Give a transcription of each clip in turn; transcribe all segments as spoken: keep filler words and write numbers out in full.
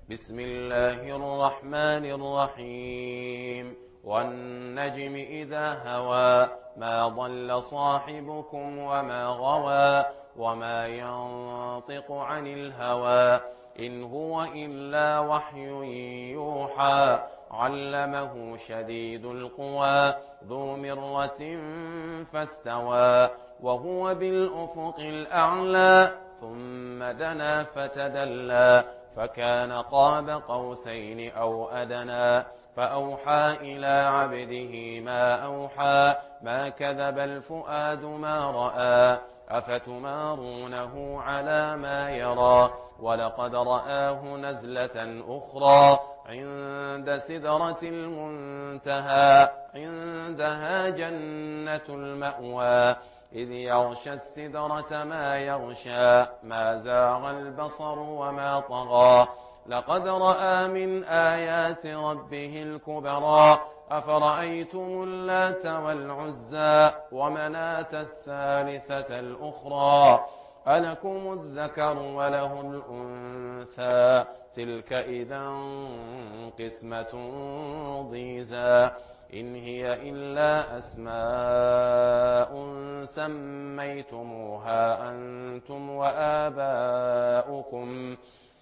بسم الله الرحمن الرحيم والنجم إذا هوى ما ضل صاحبكم وما غوى وما ينطق عن الهوى إن هو إلا وحي يوحى علمه شديد القوى ذو مرة فاستوى وهو بالأفق الأعلى ثم دنا فتدلى فكان قاب قوسين أو أدنى فأوحى إلى عبده ما أوحى ما كذب الفؤاد ما رأى أفتمارونه على ما يرى ولقد رآه نزلة أخرى عند سدرة المنتهى عندها جنة المأوى إذ يغشى السدرة ما يغشى ما زاغ البصر وما طغى لقد رأى من آيات ربه الكبرى أفرأيتم اللات والعزى ومناة الثالثة الأخرى ألكم الذكر وله الأنثى تلك إذا قسمة ضيزى إن هي إلا أسماء سميتموها أنتم وآباؤكم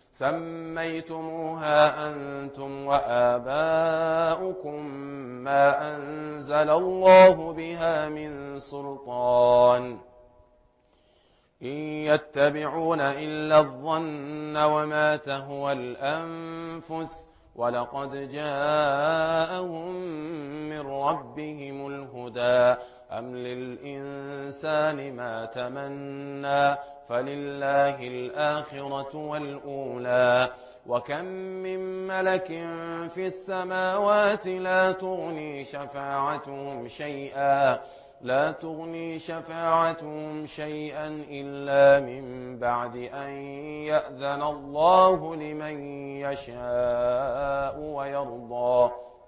سميتموها أنتم وآباؤكم ما أنزل الله بها من سلطان إن يتبعون إلا الظن وما تهوى الأنفس ولقد جاءهم من ربهم الهدى أم للإنسان ما تمنى فلله الآخرة والأولى وكم من ملك في السماوات لا تغني شفاعتهم شيئا لا تغني شفاعتهم شيئا إلا من بعد أن يأذن الله لمن يشاء ويرضى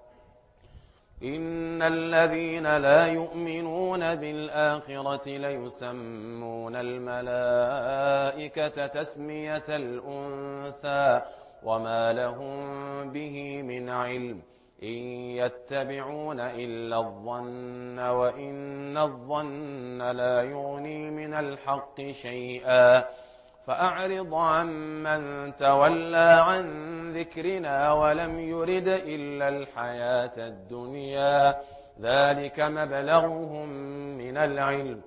إن الذين لا يؤمنون بالآخرة ليسمون الملائكة تسمية الأنثى وما لهم به من علم إن يتبعون إلا الظن وإن الظن لا يغني من الحق شيئا فأعرض عمن تولى عن ذكرنا ولم يرد إلا الحياة الدنيا ذلك مبلغهم من العلم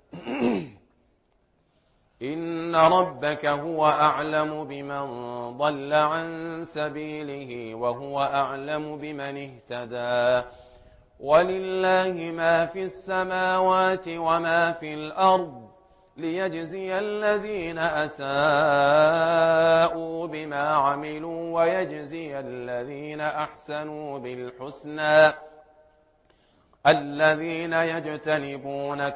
إن ربك هو أعلم بمن ضل عن سبيله وهو أعلم بمن اهتدى ولله ما في السماوات وما في الأرض ليجزي الذين أساءوا بما عملوا ويجزي الذين أحسنوا بالحسنى الذين يجتنبون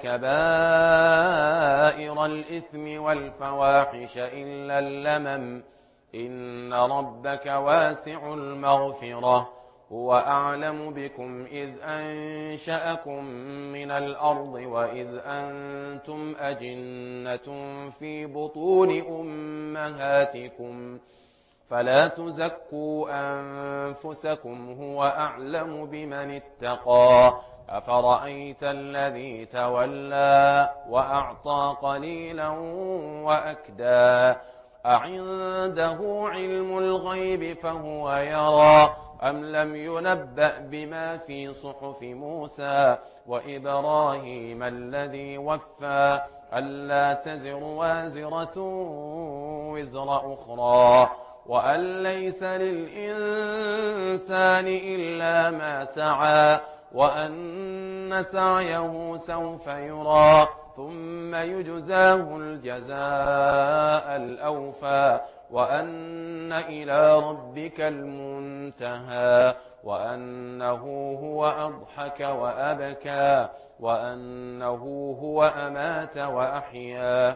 كبائر الإثم والفواحش إلا اللمم إن ربك واسع المغفرة هو أعلم بكم إذ أنشأكم من الأرض وإذ أنتم أجنة في بطون أمهاتكم فلا تزكوا أنفسكم هو أعلم بمن اتقى أفرأيت الذي تولى وأعطى قليلا وأكدى أعنده علم الغيب فهو يرى أم لم ينبأ بما في صحف موسى وإبراهيم الذي وفى ألا تزر وازرة وزر أخرى وأن ليس للإنسان إلا ما سعى وأن سعيه سوف يرى ثم يجزاه الجزاء الأوفى وأن إلى ربك المنتهى وأنه هو أضحك وأبكى وأنه هو أمات وأحيا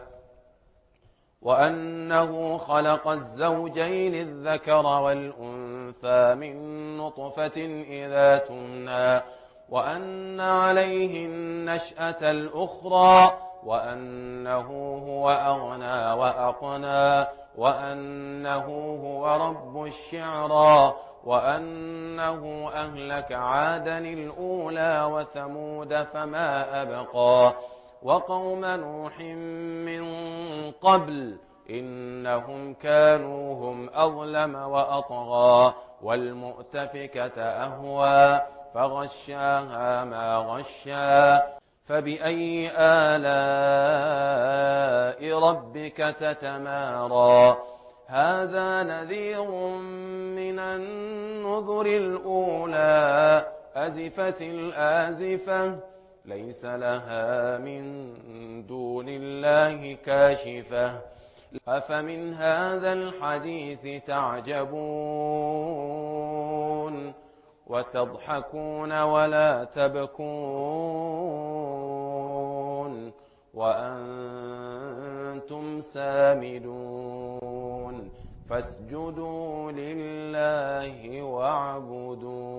وأنه خلق الزوجين الذكر والأنثى من نطفة إذا تمنى وأن عليه النشأة الأخرى وأنه هو أغنى وأقنى وأنه هو رب الشعرى وأنه أهلك عادا الأولى وثمود فما أبقى وقوم نوح من قبل إنهم كانوا هم أظلم وأطغى والمؤتفكة أهوى فغشاها ما غشا فبأي آلاء ربك تتمارى هذا نذير من النذر الأولى أزفت الآزفة ليس لها من دون الله كاشفة أفمن هذا الحديث تعجبون وتضحكون ولا تبكون وأنتم سامدون فاسجدوا لله واعبدوا